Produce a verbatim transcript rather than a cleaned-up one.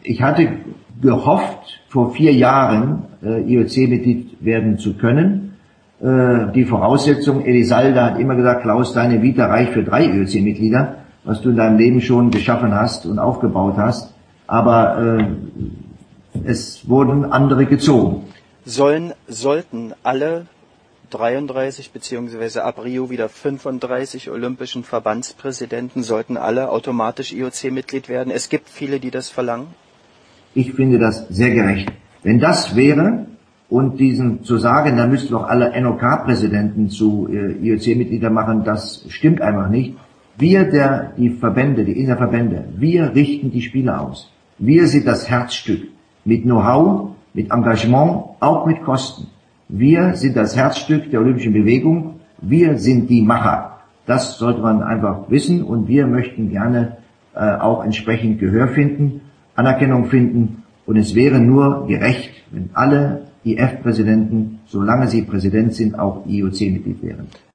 Ich hatte gehofft, vor vier Jahren äh, I O C-Mitglied werden zu können. Äh, die Voraussetzung, Elisalde hat immer gesagt, Klaus, deine Vita reicht für drei I O C-Mitglieder, was du in deinem Leben schon geschaffen hast und aufgebaut hast. Aber äh, es wurden andere gezogen. Sollen, sollten alle dreiunddreißig beziehungsweise ab Rio wieder fünfunddreißig olympischen Verbandspräsidenten, sollten alle automatisch I O C-Mitglied werden? Es gibt viele, die das verlangen. Ich finde das sehr gerecht. Wenn das wäre, und diesen zu sagen, dann müssten doch alle N O K-Präsidenten zu äh, I O C-Mitglieder machen, das stimmt einfach nicht. Wir, der, die Verbände, die Interverbände, wir richten die Spiele aus. Wir sind das Herzstück. Mit Know-how, mit Engagement, auch mit Kosten. Wir sind das Herzstück der olympischen Bewegung. Wir sind die Macher. Das sollte man einfach wissen und wir möchten gerne äh, auch entsprechend Gehör finden, Anerkennung finden und es wäre nur gerecht, wenn alle I F-Präsidenten, solange sie Präsident sind, auch I O C-Mitglied wären.